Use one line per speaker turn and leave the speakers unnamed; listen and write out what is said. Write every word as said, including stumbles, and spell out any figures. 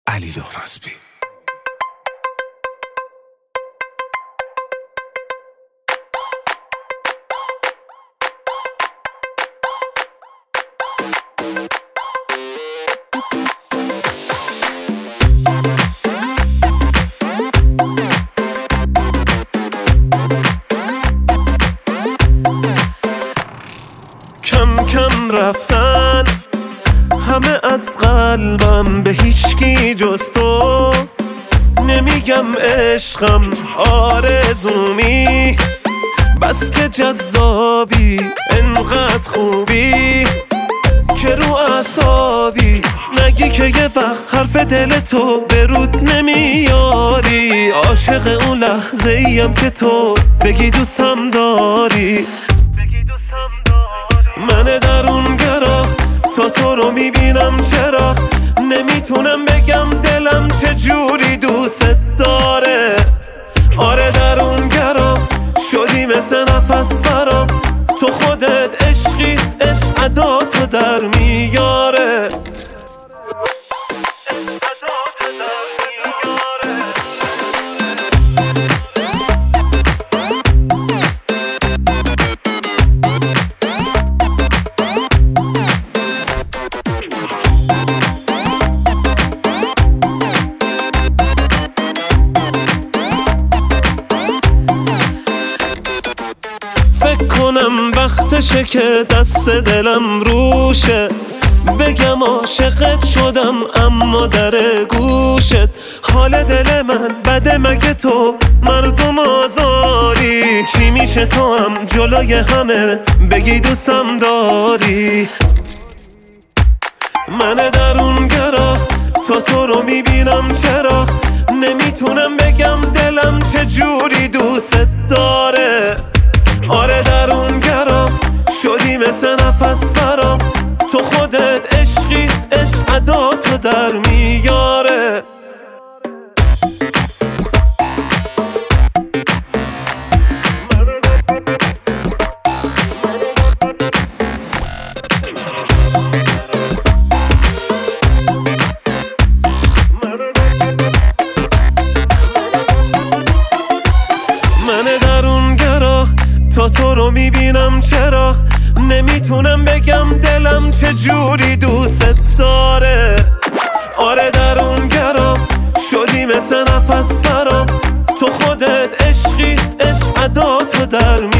علی لهرازبی.
کم کم رفتن همه از قلبم، به هیچکی جز تو نمیگم عشقم آرزومی، بس که جذابی انقدر خوبی که رو اعصابی، نگی که یه وقت حرف دل تو به رود نمیاری، عاشق اون لحظه ایم که تو بگی دوستم داری. من درونگرا تا تو رو میبینم، چرا نمیتونم بگم دلم چه جوری دوست داره. آره درونگرا شدی مثل نفس برام، تو خودت عشقی، عشق عداتو در میاره. فکر کنم وقتشه که دست دلم روشه، بگم عاشقت شدم اما در گوشت. حال دل من بده مگه تو مردم آزاری، چی میشه تو هم جلوی همه بگی دوستم داری. من درونگرا تا تو رو میبینم، چرا نمیتونم بگم دلم چه جوری دوست داره. آره درونگرا شدی مثل نفس برام، تو خودت عشقی، عشق عداتو در میاره. من درونگرا تا تو رو میبینم، چرا نمیتونم بگم دلم چه جوری دوست داره. آره درونگرا شدی مثل نفس برام، تو خودت عشقی، عشق عداتو در